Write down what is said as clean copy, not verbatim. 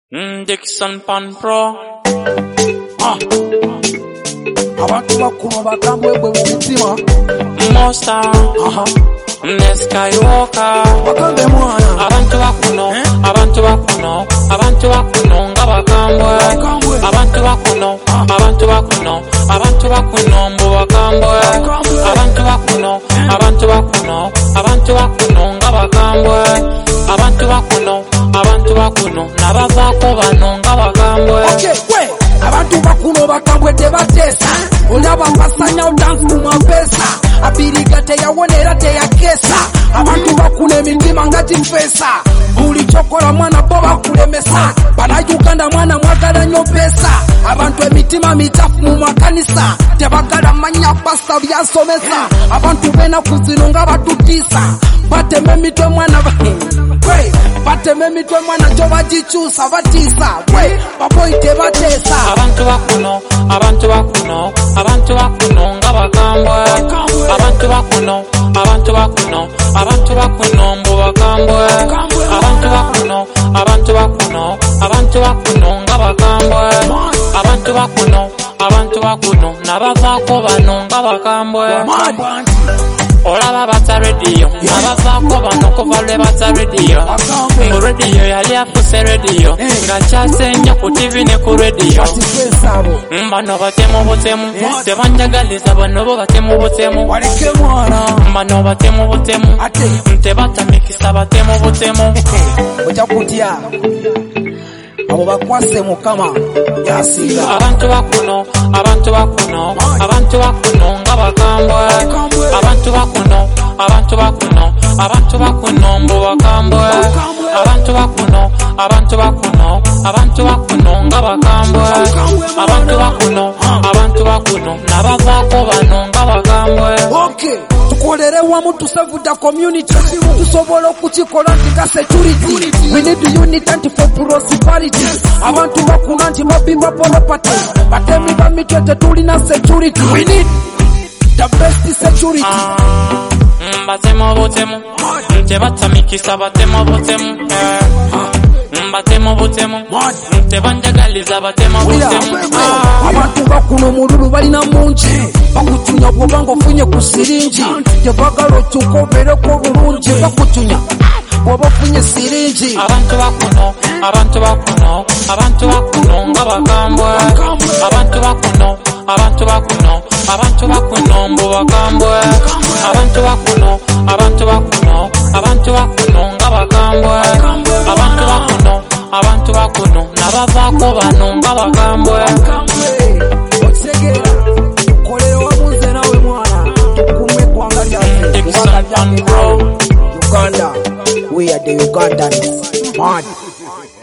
Dixon Pan Pro. Abantu bakulu bakambwe bwe mutima. Monster. Skywalker. Bakambe mwana. Abantu bakuno. Abantu bakuno. Abantu bakuno nga bakambwe. Abantu bakuno. Abantu bakuno. Abantu bakuno mbu bakambwe. Abantu bakuno. Abantu bakuno. Abantu bakuno nga bakambwe. Abantu bakuno. Abantu bakuno nabavaako bano nga bakambwe. Abantu bakuno bakambwe tebateesa. Olaba basanya dance mu mapesa. Abiriga teyawonera teyakesa. Abantu bakuna emitima nga gifeesa. Buli kyokola mwana bo bakulemesa. Bana Uganda mwana mwagala nnyo pesa. Abantu emitima michafu mu makanisa. Tebagala manya pasta byasomesa. Abantu b'ennaku zino nga batutiisa. Batema emitwe mwana batema emitwe mwana gyo bagikyusa batiisa. Baboyi tebateesa. Abantu bakuno. Abantu bakuno. Abantu bakuno nga bakambwe. Abantu bakuno. Abantu bakuno. Abantu bakuno mbu bakambwe. Abantu bakuno. Abantu bakuno. Abantu bakuno nga bakambwe. Abantu bakuno. Abantu bakuno nabavaako bano nga bakambwe. Olaba bata radio nabavaako bano kuva lwe bata radio. Mu radio yali afuse radio nga kyasenja ku TV ne ku radio. Bano batemu butemu tebanjagaliza bano bo batemu butemu. Bano batemu butemu tebatamikisa batemu butemu. Ojja kutya abo bakwase mukama yasinga. Abantu bakuno. Abantu bakuno. Abantu bakuno nga bakambwe. Abantu bakuno. Abantu bakuno. Abantu bakuno mbu bakambwe. Abantu bakuno. Abantu bakuno. Abantu bakuno nga bakambwe. Abantu bakuno. Abantu bakuno nabavaako bano nga bakambwe. Tukolere wamu to save the community. Tusobola okukikola nga security. We need unity for prosperity. Abantu bakuna nti mobimba property. Batemi bamitwe tetulina security. We need the best security. Batemu butemu tebatamikisa batemu butemu. Batemu butemu tebanjagaliza batemu butemu. Abantu bakuno mululu balina mungi. Bakutunya bw'obanga ofunye ku siringi. Tebagala okyuka obeereko bulungi. Bakutunya bw'oba ofunye siringi. Abantu bakuno. Abantu bakuno. Abantu bakuno nga bakambwe. Abantu bakuno. Abantu bakuno. Abantu bakuno mbu bakambwe. Abantu bakuno. Abantu bakuno. Abantu bakuno nga bakambwe. Abantu bakuno. Abantu bakuno nabavaako bano nga bakambwe. Otegera kolera wamuze nawe mwana. Tukume kwanga lyaffe. Dixon Pan Pro. Uganda, we are the Ugandans. Man.